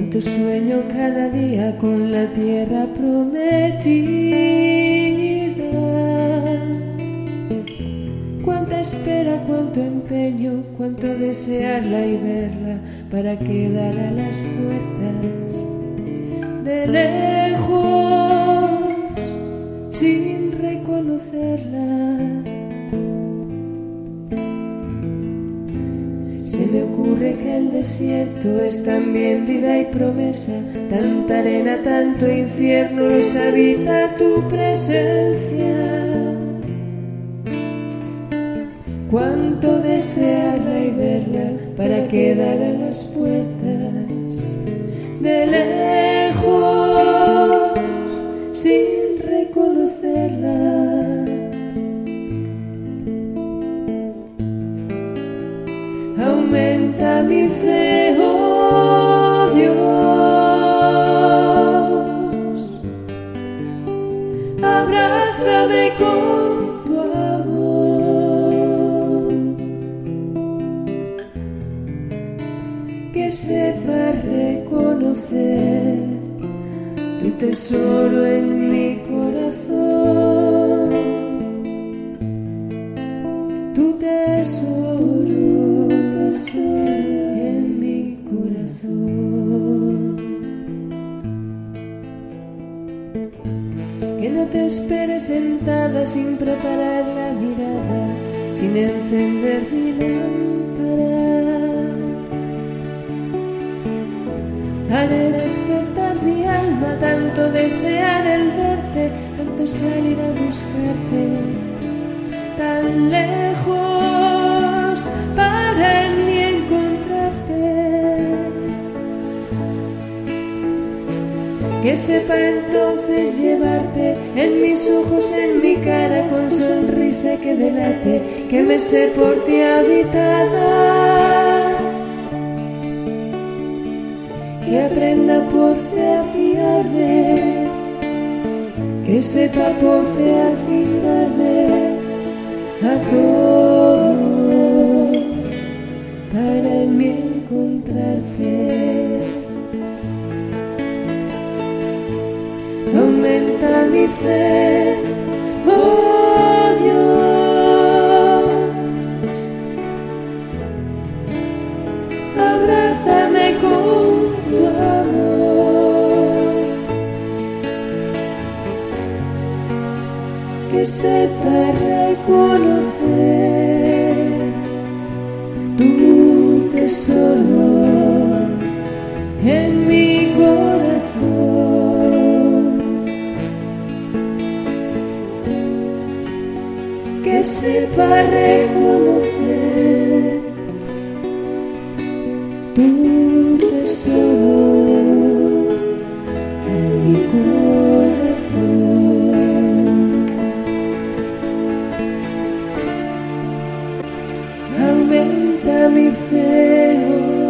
Cuánto sueño cada día con la tierra prometida, cuánta espera, cuánto empeño, cuánto desearla y verla para quedar a las puertas de lejos sin reconocerla. Se me ocurre que el desierto es también vida y promesa, tanta arena, tanto infierno los habita tu presencia. Cuánto desearla y verla para quedar a las puertas de lejos sin reconocerla. Aumenta mi fe, oh Dios, abrázame con tu amor, que sepa reconocer tu tesoro en mi corazón, tu tesoro en mi corazón. Que no te esperes sentada sin preparar la mirada, sin encender mi lámpara. Haré despertar mi alma, tanto desear el verte, tanto salir a buscarte, tan lejos para en mí encontrarte. Que sepa entonces llevarte en mis ojos, en mi cara, con sonrisa que delate que me sé por ti habitada. Que aprenda por fe a fiarme, que sepa por fe al fin darme a todo para en mí encontrarte. Aumenta mi fe, oh Dios, abrázame con tu amor, que sepa reconocer tu tesoro en mi corazón, que sepa reconocer tu tesoro en mi corazón. Aumenta mi fe, oh